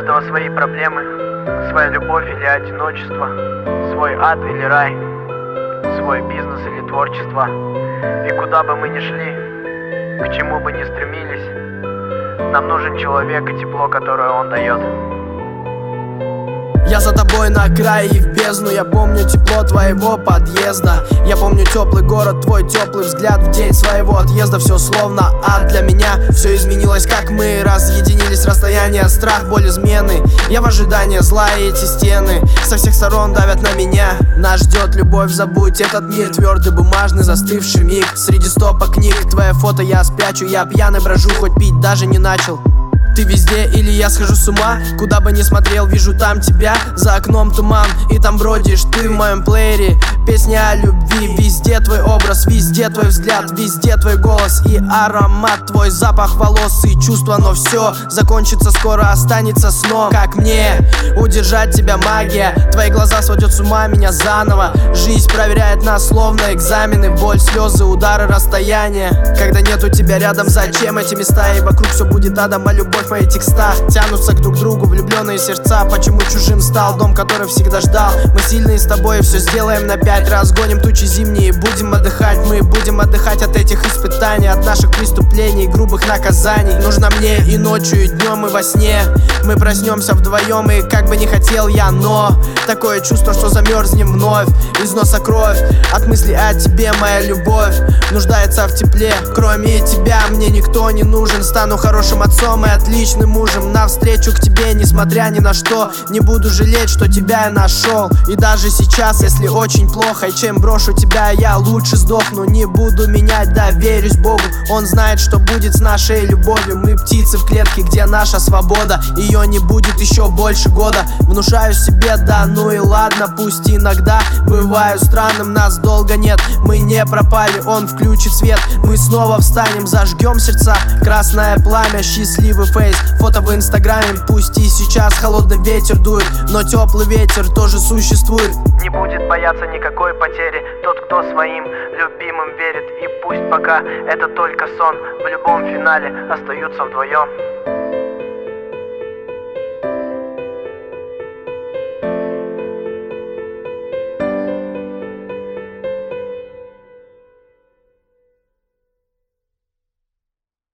каждого свои проблемы, своя любовь или одиночество, свой ад или рай, свой бизнес или творчество. И куда бы мы ни шли, к чему бы ни стремились, нам нужен человек и тепло, которое он дает. Я за тобой на край и в бездну. Я помню тепло твоего подъезда. Я помню теплый город, твой теплый взгляд в день своего отъезда. Все словно ад для меня. Все изменилось, как мы разъединились. Расстояние, страх, боль, измены. Я в ожидании зла, и эти стены со всех сторон давят на меня. Нас ждет любовь, забудь этот мир. Твердый, бумажный, застывший миг. Среди стопок книг твое фото я спрячу. Я пьяный брожу, хоть пить даже не начал. Ты везде или я схожу с ума? Куда бы ни смотрел, вижу там тебя. За окном туман, и там бродишь ты в моем плеере. Песня о любви, везде твой образ, везде твой взгляд, везде твой голос и аромат, твой запах волос и чувства. Но все закончится скоро, останется сном. Как мне удержать тебя, магия? Твои глаза сводят с ума меня заново. Жизнь проверяет нас, словно экзамены. Боль, слезы, удары, расстояние. Когда нету тебя рядом, зачем эти места? И вокруг все будет адом, а любовь в моих текстах тянутся друг к другу влюбленные сердца. Почему чужим стал дом, который всегда ждал? Мы сильные с тобой и все сделаем на 5. Разгоним тучи зимние и будем отдыхать. Мы будем отдыхать от этих испытаний, от наших преступлений, грубых наказаний. Нужно мне и ночью, и днем, и во сне. Мы проснемся вдвоем, и как бы не хотел я, но такое чувство, что замерзнем вновь. Из носа кровь от мысли о тебе. Моя любовь нуждается в тепле. Кроме тебя мне никто не нужен. Стану хорошим отцом и отличным мужем. Навстречу к тебе, несмотря ни на что. Не буду жалеть, что тебя я нашел. И даже сейчас, если очень плохо, и чем брошу тебя, я лучше сдохну. Не буду менять, доверюсь Богу. Он знает, что будет с нашей любовью. Мы птицы в клетке, где наша свобода. Ее не будет еще больше года. Внушаю себе, да ну и ладно. Пусть иногда бываю странным, нас долго нет. Мы не пропали, он включит свет. Мы снова встанем, зажгем сердца. Красное пламя, счастливый фейс. Фото в инстаграме, пусть и сейчас холодный ветер дует, но теплый ветер тоже существует. Не будет бояться никакой потери тот, кто своим любимым верит. И пусть пока это только сон, в любом финале остаются вдвоем.